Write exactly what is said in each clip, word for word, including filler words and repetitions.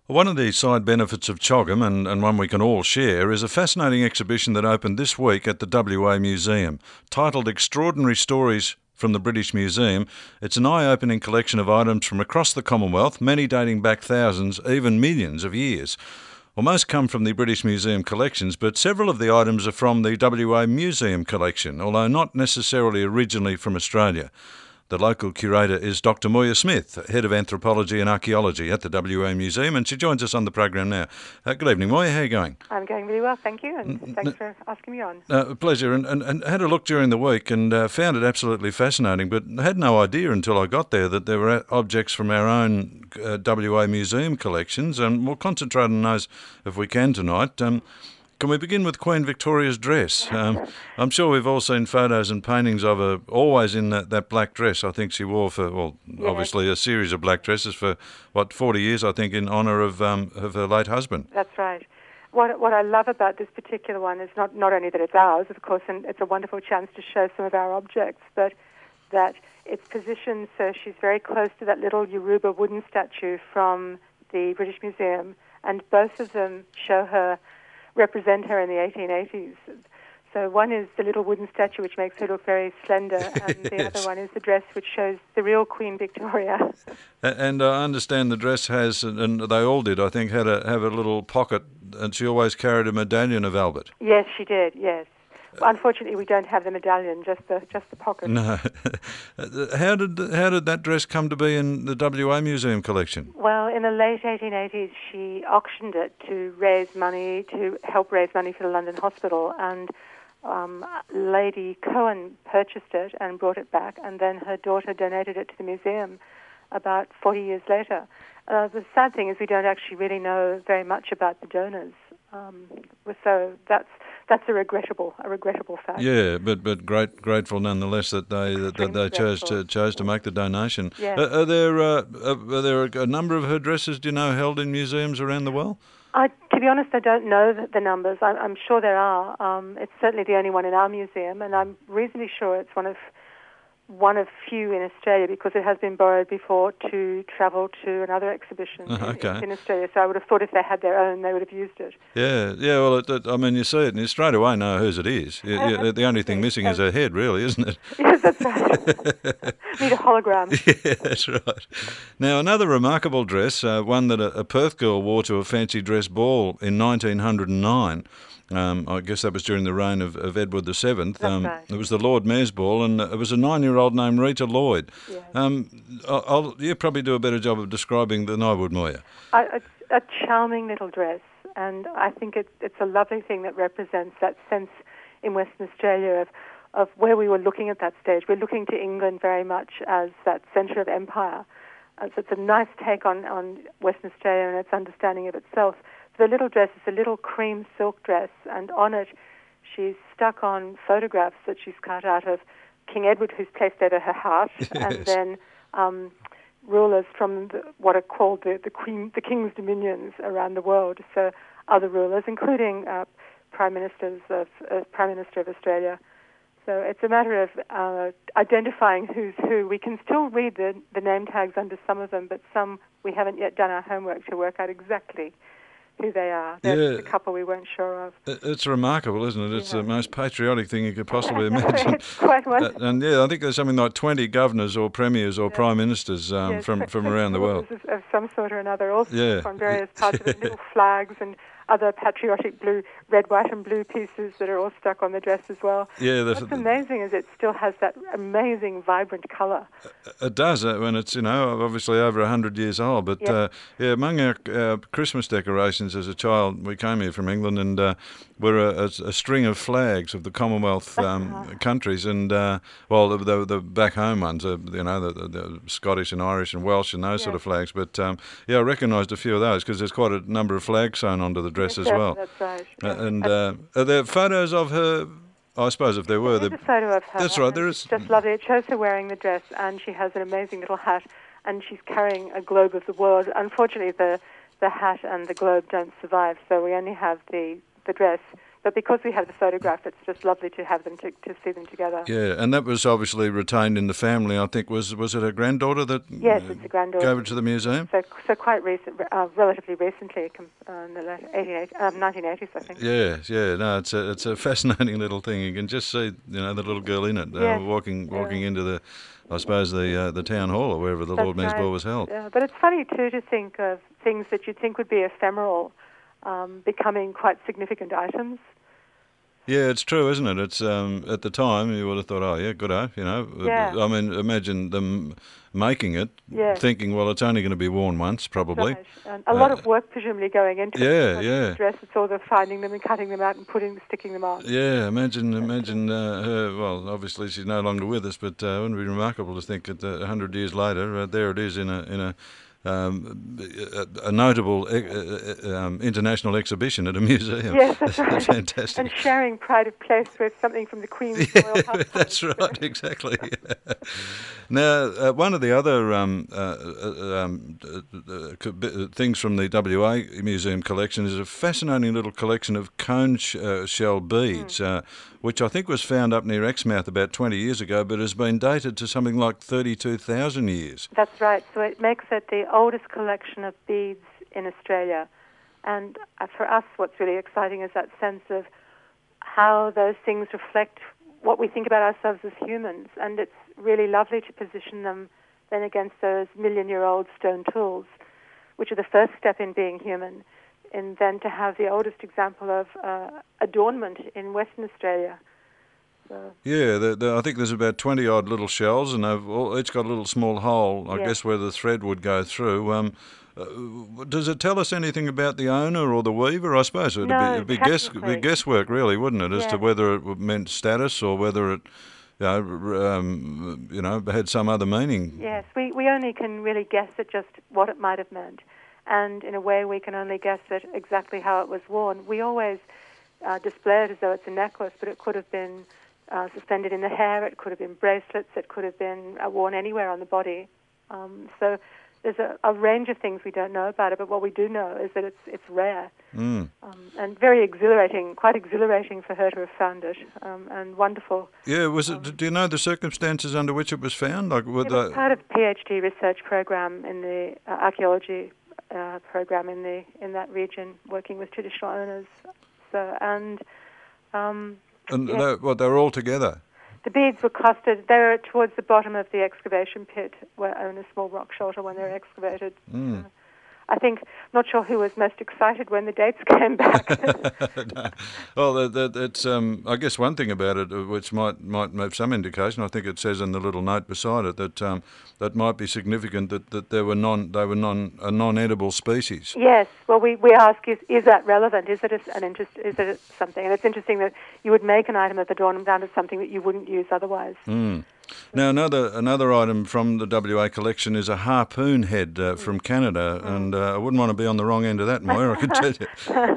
One of the side benefits of CHOGM, and, and one we can all share, is a fascinating exhibition that opened this week at the W A Museum. Titled Extraordinary Stories from the British Museum, it's an eye-opening collection of items from across the Commonwealth, many dating back thousands, even millions of years. Well, most come from the British Museum collections, but several of the items are from the W A Museum collection, although not necessarily originally from Australia. The local curator is Doctor Moya Smith, Head of Anthropology and Archaeology at the W A Museum, and she joins us on the program now. Uh, good evening, Moya. How are you going? I'm going really well, thank you, and N- thanks n- for asking me on. Uh, a pleasure, and, and, and had a look during the week and uh, found it absolutely fascinating, but had no idea until I got there that there were objects from our own uh, W A Museum collections, and we'll concentrate on those if we can tonight. Um, Can we begin with Queen Victoria's dress? Um, I'm sure we've all seen photos and paintings of her always in that, that black dress. I think she wore for, well, Yes. obviously a series of black dresses for, what, forty years, I think, in honour of um, of her late husband. That's right. What what I love about this particular one is not, not only that it's ours, of course, and it's a wonderful chance to show some of our objects, but that it's positioned so she's very close to that little Yoruba wooden statue from the British Museum, and both of them show her, represent her in the eighteen eighties. So one is the little wooden statue, which makes her look very slender, and the Yes. other one is the dress, which shows the real Queen Victoria. A- And I understand the dress has, and they all did, I think, had a have a little pocket, and she always carried a medallion of Albert. Yes, she did, yes. Unfortunately, we don't have the medallion, just the just the pocket. No. How did how did that dress come to be in the W A Museum collection? Well, in the late eighteen eighties, she auctioned it to raise money, to help raise money for the London Hospital, and um, Lady Cohen purchased it and brought it back, and then her daughter donated it to the museum about forty years later. Uh, the sad thing is we don't actually really know very much about the donors, um, so that's that's a regrettable a regrettable fact. Yeah, but but great grateful nonetheless that they that, that they Extremely chose to grateful. chose to make the donation. Yeah. Uh, are there uh, are there a number of her dresses, do you know, held in museums around the world? I, to be honest, I don't know the, the numbers. I, I'm sure there are. Um, it's certainly the only one in our museum, and I'm reasonably sure it's one of one of few in Australia because it has been borrowed before to travel to another exhibition Oh, in- okay. in, Australia. So I would have thought if they had their own, they would have used it. Yeah, yeah. Well, it, it, I mean, you see it, and you straight away know whose it is. You, you, the only thing missing is her head, really, isn't it? Yes, that's right. Need a hologram. Yeah, that's right. Now, another remarkable dress, uh, one that a, a Perth girl wore to a fancy dress ball in nineteen oh nine. Um, I guess that was during the reign of, of Edward the Seventh. That's Um, right. It was the Lord Mayor's Ball, and it was a nine-year-old named Rita Lloyd. Yes. Um, I'll, I'll, you probably do a better job of describing than I would, Moya. I, it's a charming little dress, and I think it's it's a lovely thing that represents that sense in Western Australia of of where we were looking at that stage. We're looking to England very much as that centre of empire. Uh, so it's a nice take on, on Western Australia and its understanding of itself. The little dress is a little cream silk dress, and on it she's stuck on photographs that she's cut out of King Edward, who's placed there at her heart, and Yes. then um, rulers from the, what are called the, the Queen, the King's dominions around the world. So other rulers, including uh, prime ministers of uh, Prime Minister of Australia. So it's a matter of uh, identifying who's who. We can still read the, the name tags under some of them, but some we haven't yet done our homework to work out exactly who they are. There's Yeah. a couple we weren't sure of. It- It's remarkable, isn't it? It's Yeah. the most patriotic thing you could possibly imagine. It's quite Uh, wonderful. and yeah, I think there's something like twenty governors or premiers or prime ministers um, Yes, from, but- from but around the world. rulers Of, of some sort or another, all Yeah. on various parts of it, little flags and other patriotic blue, red, white and blue pieces that are all stuck on the dress as well. Yeah, the, What's amazing is it still has that amazing, vibrant colour. it does uh, when it's, you know, obviously over one hundred years old. But Yeah. uh, yeah, among our, our Christmas decorations as a child, we came here from England and uh, were a, a, a string of flags of the Commonwealth um, countries. And, uh, well, the, the, the back home ones, uh, you know, the, the, the Scottish and Irish and Welsh and those sort Yeah. of flags. But um, yeah, I recognised a few of those because there's quite a number of flags sewn onto the dress as Yes, well. That's right. Uh, Yeah. and uh, are there photos of her? I suppose if there were, There's there, a photo of her. That's right, and there it's is- just lovely. It shows her wearing the dress, and she has an amazing little hat, and she's carrying a globe of the world. Unfortunately, the the hat and the globe don't survive, so we only have the the dress. But because we have the photograph, it's just lovely to have them to, to see them together. Yeah, and that was obviously retained in the family. I think was was it her granddaughter that yes, it's a granddaughter. gave it to the museum? So so quite recent, uh, relatively recently, uh, in the late eighteen, um, nineteen eighties, I think. Yeah, yeah. No, it's a it's a fascinating little thing. You can just see, you know, the little girl in it uh, yes. walking walking yeah. into the, I suppose the uh, the town hall or wherever the That's Lord Mayor's right. Ball was held. Yeah, but it's funny too to think of things that you'd think would be ephemeral um, becoming quite significant items. Yeah, it's true, isn't it? It's um, at the time you would have thought, oh yeah, good, eh? You know. Yeah. I mean, imagine them making it, yes. thinking, well, it's only going to be worn once, probably. Right. And a lot Uh, of work presumably going into yeah, it. yeah. Dress, it's all the finding them and cutting them out and putting, sticking them on. Yeah, imagine, imagine uh, her. Well, obviously she's no longer with us, but uh, wouldn't it be remarkable to think that a uh, hundred years later, uh, there it is in a in a. Um, a, a notable uh, um, international exhibition at a museum. Yes, that's right. Fantastic. And sharing pride of place with something from the Queen's yeah, royal household. That's right, exactly. Now, uh, one of the other um, uh, uh, um, uh, uh, things from the W A Museum collection is a fascinating little collection of cone sh- uh, shell beads, mm. uh, which I think was found up near Exmouth about twenty years ago, but has been dated to something like thirty-two thousand years. That's right. So it makes it the oldest collection of beads in Australia. And uh, for us, what's really exciting is that sense of how those things reflect what we think about ourselves as humans. And it's really lovely to position them then against those million-year-old stone tools, which are the first step in being human, and then to have the oldest example of uh, adornment in Western Australia. So. Yeah, the, the, I think there's about twenty odd little shells, and they've all, each got a little small hole, I yeah. guess, where the thread would go through. Um, uh, does it tell us anything about the owner or the weaver? I suppose it'd no, be, it'd be, guess, be guesswork, really, wouldn't it, as yeah. to whether it meant status or whether it, you know, um, you know, had some other meaning. Yes, we, we only can really guess at just what it might have meant, and in a way we can only guess at exactly how it was worn. We always uh, display it as though it's a necklace, but it could have been Uh, suspended in the hair, it could have been bracelets, it could have been uh, worn anywhere on the body. Um, so there's a, a range of things we don't know about it, but what we do know is that it's it's rare mm. um, and very exhilarating, quite exhilarating for her to have found it, um, and wonderful. Yeah, was it? Um, do you know the circumstances under which it was found? Like, it was part of a PhD research program in the uh, archaeology uh, program in the in that region, working with traditional owners. So and. Um, And yeah. they, what, they were all together? The beads were clustered. They were towards the bottom of the excavation pit, where own a small rock shelter when they were excavated. Mm. Uh, I think, not sure who was most excited when the dates came back. no. Well, that, that, it's, um, I guess one thing about it, which might might have some indication, I think it says in the little note beside it, that um, that might be significant that, that they were non they were non a non-edible species. Yes. Well, we, we ask, is is that relevant? Is it a, an interest? Is it something? And it's interesting that you would make an item of adornment out of something that you wouldn't use otherwise. Mm. Now, another another item from the W A collection is a harpoon head uh, from Canada, mm. and uh, I wouldn't want to be on the wrong end of that, Moira, I can tell you.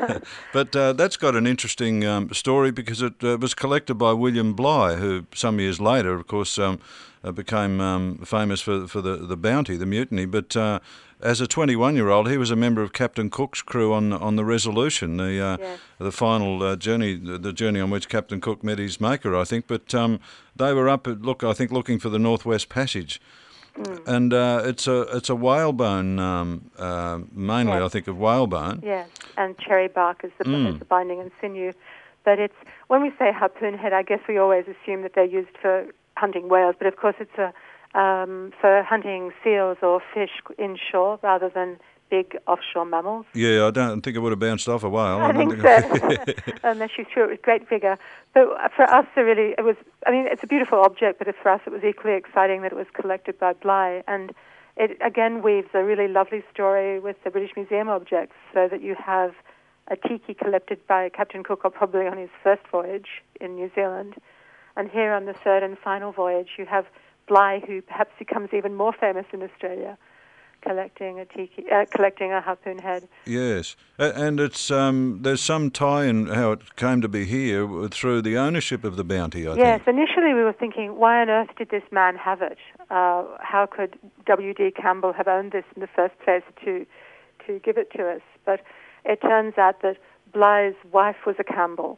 But uh, that's got an interesting um, story because it uh, was collected by William Bligh, who some years later, of course, um, uh, became um, famous for for the, the bounty, the mutiny. But uh, as a twenty-one-year-old, he was a member of Captain Cook's crew on on the Resolution, the uh, yes. the final uh, journey, the, the journey on which Captain Cook met his maker, I think. But um, they were up, at, look, I think, looking for the Northwest Passage, mm. and uh, it's a it's a whalebone, um, uh, mainly, yes. I think, of whalebone. Yes, and cherry bark is the, mm. is the binding and sinew. But it's when we say harpoon head, I guess we always assume that they're used for hunting whales, but of course it's a Um, for hunting seals or fish inshore rather than big offshore mammals. Yeah, I don't think it would have bounced off a whale. I, I think, think so. Unless you threw it with great vigour. So for us, it really, it was, I mean, it's a beautiful object, but for us it was equally exciting that it was collected by Bligh. And it again weaves a really lovely story with the British Museum objects, so that you have a tiki collected by Captain Cook, or probably on his first voyage in New Zealand. And here on the third and final voyage, you have Bligh, who perhaps becomes even more famous in Australia, collecting a tiki, uh, collecting a harpoon head. Yes, and it's um, there's some tie in how it came to be here through the ownership of the bounty, I yes, think. Yes, initially we were thinking, why on earth did this man have it? Uh, how could W D Campbell have owned this in the first place to to give it to us? But it turns out that Bligh's wife was a Campbell,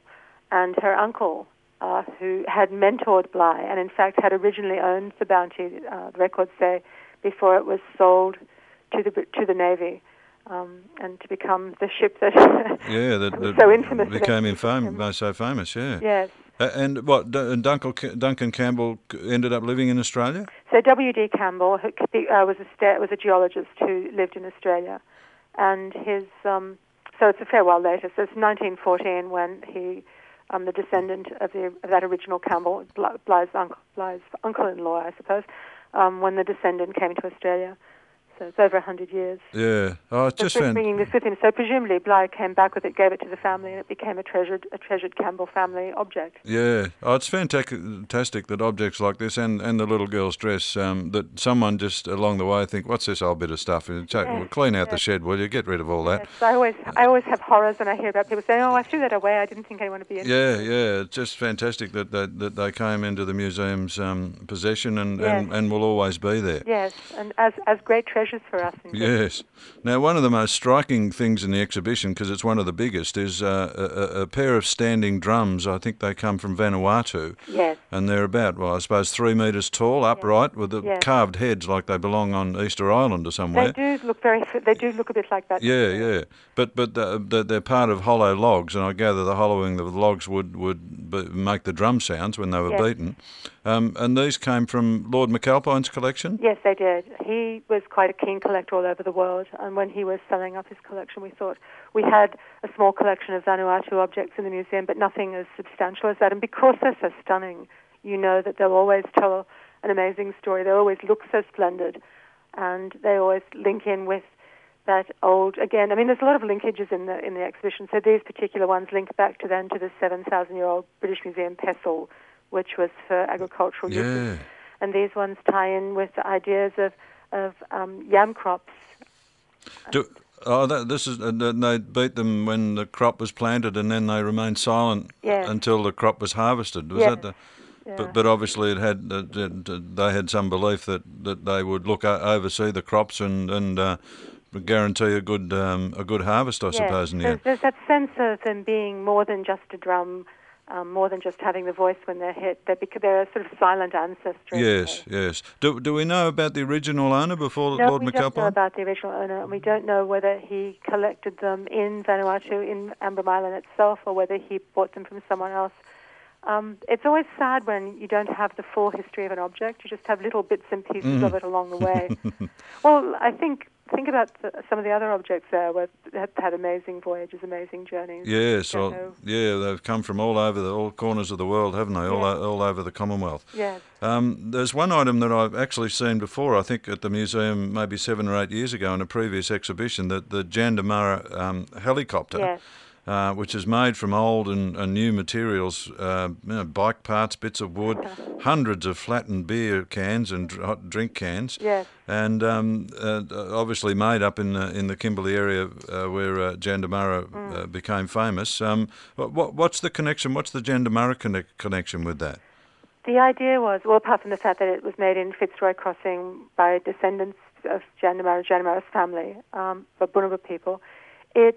and her uncle, uh, who had mentored Bligh, and in fact had originally owned the Bounty, uh, the records say, before it was sold to the to the Navy, um, and to become the ship that yeah, that, was that so infamous. became infam- so famous. Yeah. Yes. Uh, and what? D- Duncan, Duncan Campbell ended up living in Australia. So W D Campbell who, uh, was a sta- was a geologist who lived in Australia, and his um, so it's a fair while later. So it's nineteen fourteen when he, um, the descendant of, the, of that original Campbell, Bligh's uncle, Bligh's uncle-in-law, I suppose, um, when the descendant came to Australia. So it's over a hundred years. Yeah, oh, it's just fan- bringing this with him. So presumably Bligh came back with it, gave it to the family, and it became a treasured, a treasured Campbell family object. Yeah, oh, it's fantastic that objects like this and, and the little girl's dress, um, that someone just along the way think, what's this old bit of stuff? And check, Yes, well, clean out yes. the shed, will you? Get rid of all that. Yes, I always, I always have horrors when I hear about people saying, "Oh, I threw that away. I didn't think anyone would be interested." Yeah, yeah, it's just fantastic that that, that they came into the museum's um, possession and, Yes. and, and will always be there. Yes, and as as great treasures for us. Indeed. Yes. Now, one of the most striking things in the exhibition, because it's one of the biggest, is uh, a, a pair of standing drums. I think they come from Vanuatu. Yes. And they're about, well, I suppose, three metres tall, upright, with the Yes. carved heads like they belong on Easter Island or somewhere. They do look very. They do look a bit like that. Yeah, yeah. But but the, the, they're part of hollow logs, and I gather the hollowing of the logs would, would be, make the drum sounds when they were Yes. beaten. Um, and these came from Lord McAlpine's collection? Yes, they did. He was quite a keen collector all over the world, and when he was selling up his collection, we thought we had a small collection of Vanuatu objects in the museum, but nothing as substantial as that. And because they're so stunning, you know that they'll always tell an amazing story. They always look so splendid, and they always link in with that old, again, I mean, there's a lot of linkages in the in the exhibition. So these particular ones link back to then to the seven thousand year old British Museum pestle, which was for agricultural Yeah. uses. And these ones tie in with the ideas of, of um, yam crops. Do, oh, that, this is, uh, they beat them when the crop was planted, and then they remained silent Yes. until the crop was harvested. Was Yes. that the? Yeah. But, but obviously, it had uh, they had some belief that, that they would look o- oversee the crops and and uh, guarantee a good um, a good harvest, I Yes. suppose. In the There's, end. there's that sense of them being more than just a drum, um, more than just having the voice when they're hit. They're, because they're a sort of silent ancestry. Yes, yes. Do do we know about the original owner before No, Lord we don't know McAlpine? about the original owner, and we don't know whether he collected them in Vanuatu, in Ambrym Island itself, or whether he bought them from someone else. Um, it's always sad when you don't have the full history of an object. You just have little bits and pieces Mm. of it along the way. Well, I think think about the, some of the other objects there where have had amazing voyages, amazing journeys. Yes, Don't well, know. yeah, they've come from all over the all corners of the world, haven't they? All Yes. o- all over the Commonwealth. Yes. Um, there's one item that I've actually seen before, I think at the museum maybe seven or eight years ago in a previous exhibition, the, the Jandamara um, helicopter, Yes. uh, which is made from old and, and new materials, uh, you know, bike parts, bits of wood, hundreds of flattened beer cans and dr- hot drink cans, Yes. and um, uh, obviously made up in the, in the Kimberley area uh, where uh, Jandamara uh, became famous. Um, what, what, what's the connection? What's the Jandamara connect, connection with that? The idea was, well, apart from the fact that it was made in Fitzroy Crossing by descendants of Jandamara, Jandamara's family, um, the Bunuba people, it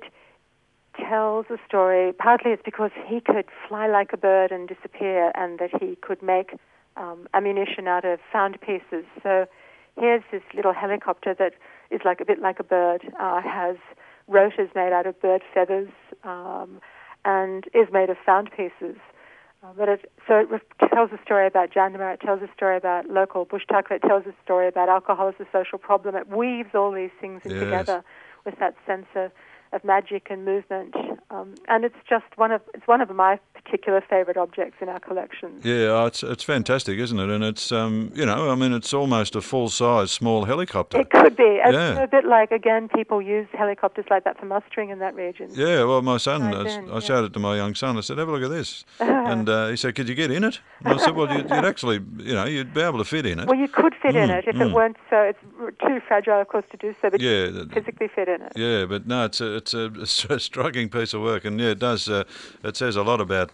tells a story. Partly it's because he could fly like a bird and disappear, and that he could make um, ammunition out of found pieces. So here's this little helicopter that is like a bit like a bird, uh, has rotors made out of bird feathers, um, and is made of found pieces. Uh, but it, so it re- tells a story about Jandamara, it tells a story about local bush tucker, it tells a story about alcohol as a social problem. It weaves all these things in Yes. together with that sense of, of magic and movement. Um, and it's just one of it's one of my particular favourite objects in our collection. Yeah, oh, it's it's fantastic, isn't it? And it's um, you know, I mean, it's almost a full size small helicopter. It could be. It's Yeah. a bit like, again, people use helicopters like that for mustering in that region. Yeah, well, my son, Right I, then, I yeah. showed it to my young son. I said, "Have a look at this," and uh, he said, "Could you get in it?" And I said, "Well, you'd, you'd actually, you know, you'd be able to fit in it." Well, you could fit in Mm, it if mm. it weren't so. It's r- too fragile, of course, to do so, but Yeah, you that- could physically fit in it. Yeah, but no, it's a it's a, it's a striking piece of work, and yeah, it does. Uh, it says a lot about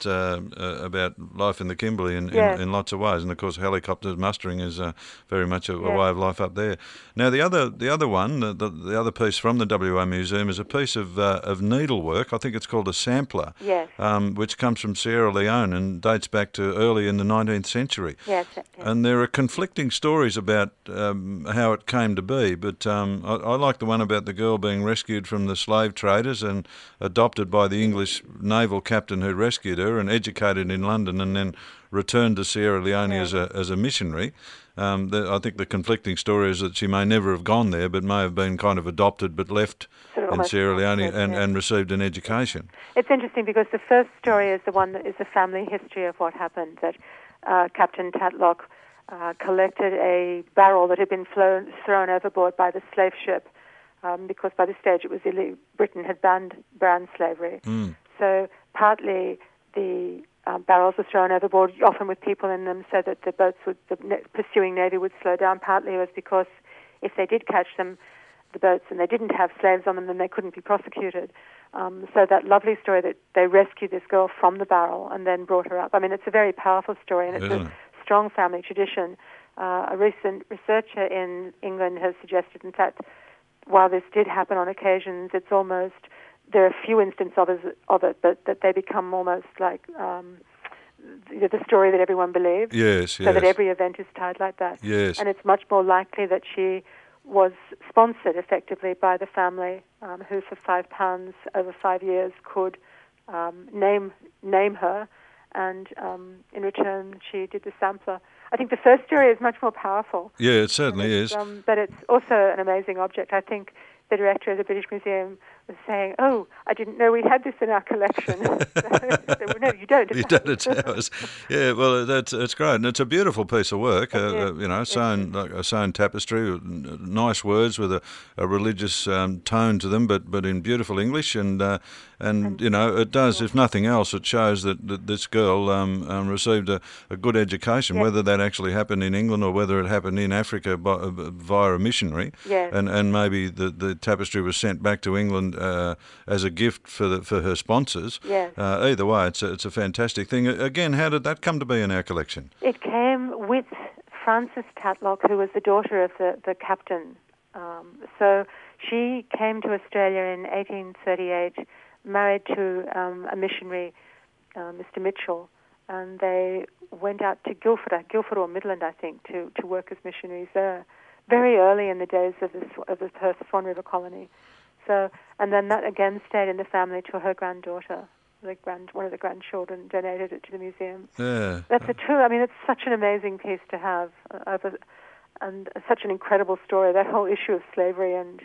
uh, uh, about life in the Kimberley in, Yes. in, in lots of ways. And of course, helicopter mustering is uh, very much a, a Yes. way of life up there. Now, the other the other one, the, the, the other piece from the W A Museum is a piece of uh, of needlework. I think it's called a sampler, Yes. um, which comes from Sierra Leone and dates back to early in the nineteenth century. Yes. yes. And there are conflicting stories about um, how it came to be, but um, I, I like the one about the girl being rescued from the slave traders and adopted by the English naval captain who rescued her and educated in London and then returned to Sierra Leone Yeah. as a as a missionary. Um, the, I think the conflicting story is that she may never have gone there, but may have been kind of adopted but left Sort of in almost Sierra Leone adopted, and, yeah. and received an education. It's interesting because the first story is the one that is the family history of what happened, that uh, Captain Tatlock uh, collected a barrel that had been flown, thrown overboard by the slave ship um, because by this stage it was ille- Britain had banned banned slavery. Mm. So partly the um, barrels were thrown overboard, often with people in them, so that the boats would, the ne- pursuing navy would slow down. Partly it was because if they did catch them, the boats, and they didn't have slaves on them, then they couldn't be prosecuted. Um, so that lovely story that they rescued this girl from the barrel and then brought her up. I mean, it's a very powerful story, and it's Isn't a it? strong family tradition. Uh, a recent researcher in England has suggested, in fact, while this did happen on occasions, it's almost, there are few instances of it, of it but that they become almost like um, the, the story that everyone believes. Yes, So yes. that every event is tied like that. Yes. And it's much more likely that she was sponsored effectively by the family, um, who for five pounds over five years could um, name name her, and um, in return she did the sampler. I think the first story is much more powerful. Yeah, it certainly And it's, is. Um, but it's also an amazing object. I think the director of the British Museum was saying, "Oh, I didn't know we had this in our collection." So, no, you don't. You don't, it's ours. Yeah, well, that's it's great, and it's a beautiful piece of work. Uh, It is. uh, you know, sewn like a sewn tapestry, with n- nice words with a, a religious um, tone to them, but but in beautiful English, and uh, and you know, it does. If nothing else, it shows that, that this girl um, um, received a, a good education, Yes. whether that actually happened in England or whether it happened in Africa by, uh, via a missionary. Yes. And and maybe the, the tapestry was sent back to England uh, as a gift for the, for her sponsors. Yes. Uh, either way, it's a, it's a fantastic thing. Again, how did that come to be in our collection? It came with Frances Tatlock, who was the daughter of the, the captain. Um, so she came to Australia in eighteen thirty-eight, married to um, a missionary, uh, Mister Mitchell, and they went out to Guildford, Guildford or Midland, I think, to, to work as missionaries there, very early in the days of the, Sw- of the Perth Swan River colony. So, and then that again stayed in the family till her granddaughter, the grand, one of the grandchildren, donated it to the museum. Yeah. That's a true. I mean, it's such an amazing piece to have, uh, over, and such an incredible story. That whole issue of slavery and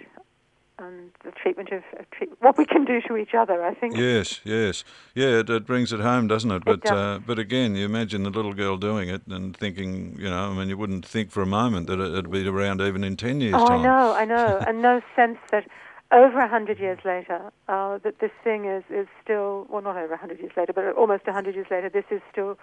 and the treatment of, of treat, what we can do to each other. I think. Yes, yes, yeah. It, it brings it home, doesn't it? But does. uh, but again, you imagine the little girl doing it and thinking, you know, I mean, you wouldn't think for a moment that it, it'd be around even in ten years' Oh, time. I know, I know, and no sense that over a hundred years later, uh, that this thing is is still, well, not over a hundred years later, but almost a hundred years later, this is still.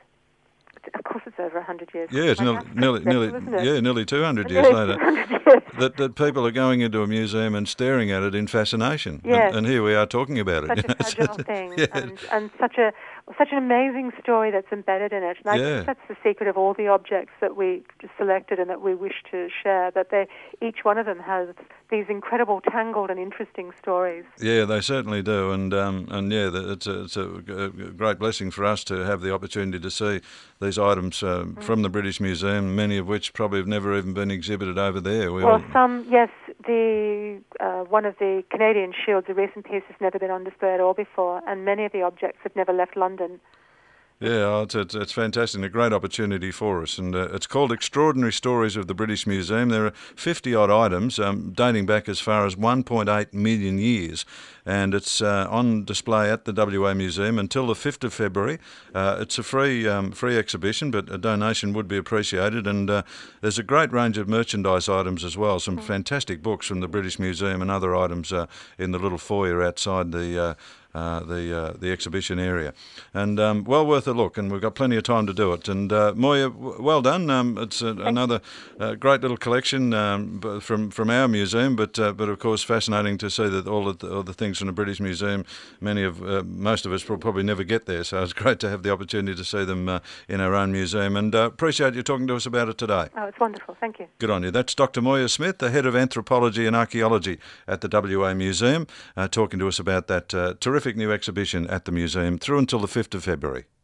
Of course, it's over a hundred years. Yeah, it's My nearly, math's nearly, dreadful, nearly, isn't it? yeah, nearly two hundred years Nearly later. two hundred years. That, that people are going into a museum and staring at it in fascination. Yes. And, and here we are talking about it. Such you a know, fragile so- thing, yeah. and, and such a such an amazing story that's embedded in it. And I Yeah. think that's the secret of all the objects that we selected and that we wish to share. That they, each one of them has these incredible, tangled, and interesting stories. Yeah, they certainly do, and um, and yeah, the- it's a, it's a g- a great blessing for us to have the opportunity to see these items uh, Mm. from the British Museum, many of which probably have never even been exhibited over there. We Well, all, some, yes, the uh, one of the Canadian shields, a recent piece, has never been on display at all before, and many of the objects have never left London. Yeah, oh, it's, it's, it's fantastic and a great opportunity for us. And uh, it's called Extraordinary Stories of the British Museum. There are fifty-odd items um, dating back as far as one point eight million years. And it's uh, on display at the W A Museum until the fifth of February. Uh, it's a free um, free exhibition, but a donation would be appreciated. And uh, there's a great range of merchandise items as well, some fantastic books from the British Museum and other items uh, in the little foyer outside the uh, uh, the uh, the exhibition area, and um, well worth a look. And we've got plenty of time to do it. And uh, Moya, w- well done. Um, it's a, another uh, great little collection um, b- from from our museum, but uh, but of course fascinating to see that all of the, all the things from the British Museum. Many of uh, most of us will probably never get there, so it's great to have the opportunity to see them uh, in our own museum. And uh, appreciate you talking to us about it today. Oh, it's wonderful. Thank you. Good on you. That's Doctor Moya Smith, the head of anthropology and archaeology at the W A Museum, uh, talking to us about that uh, terrific new exhibition at the museum through until the fifth of February.